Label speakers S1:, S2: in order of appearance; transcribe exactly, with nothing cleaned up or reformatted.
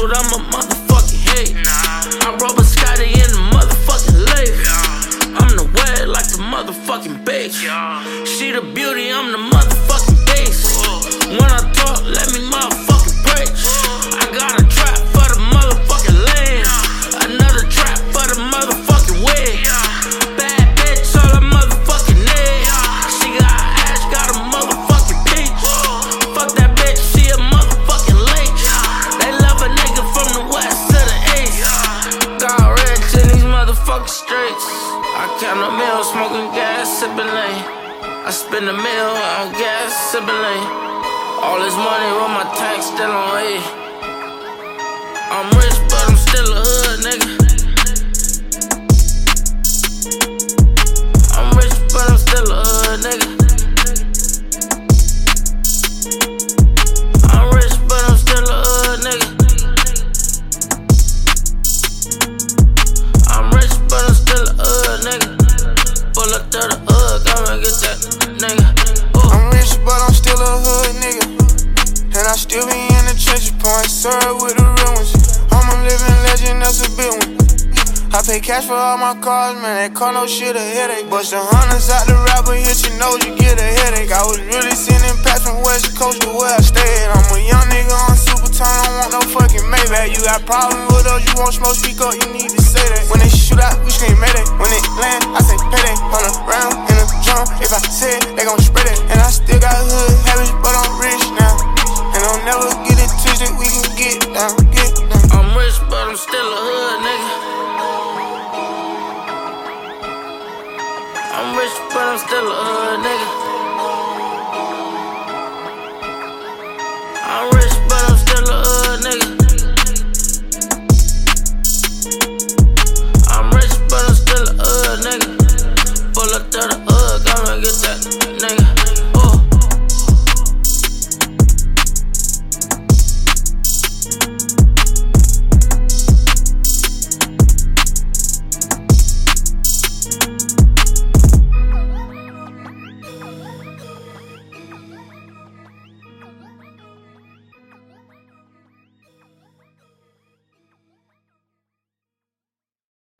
S1: dude, I'm a motherfucking hate. I roll a Scotty in the motherfucking lake. I'm the wet like the motherfucking base. She the beauty, I'm the motherfucking base. When I talk, let me motherfucking preach. I got a trap for the motherfucking lane. Another trap for the motherfucking way. Bad bitch, all I motherfucking need. She got ass, got a motherfucking peach. Fuck that bitch, she a motherfucking leech. They love a nigga from the west to the east. Got rich in these motherfucking streets. I count a meal, smoking gas, sipping lane. I spend a meal on gas, sipping lane. All this money with my tax still on E. I'm rich, but I'm still a hood, nigga. I'm rich, but I'm still a hood, nigga. I'm rich, but I'm still a hood, nigga. I'm rich, but I'm still a hood, nigga. Pull up to the hood, come and get that, nigga. Ooh.
S2: I'm rich, but I'm still a hood, nigga. And I still be in the trenches, pouring syrup with the real ones. I'm a living legend, that's a big one. I pay cash for all my cars, man, that car no shit a headache. Bust the hunters out the rapper, hit your nose, you get a headache. I was really sending packs from West Coast to where I stayed. I'm a young nigga on super time, don't want no fucking Maybach. You got problems with us, you won't smoke, speak up, you need to say that. When they shoot out, we scream Mayday. When it land, I say payday. On the round, in the drum, if I say it, they gon' spread it. And I still got hood habits, but I'm rich now. And I'll never get it twisted, we can get down, get down.
S1: I'm rich, but I'm still a hood, nigga. I'm rich, but I'm still a hood, nigga. I'm rich, but I'm still a hood, nigga. I'm rich, but I'm still a hood, nigga. Pull up to the hood, come and get that.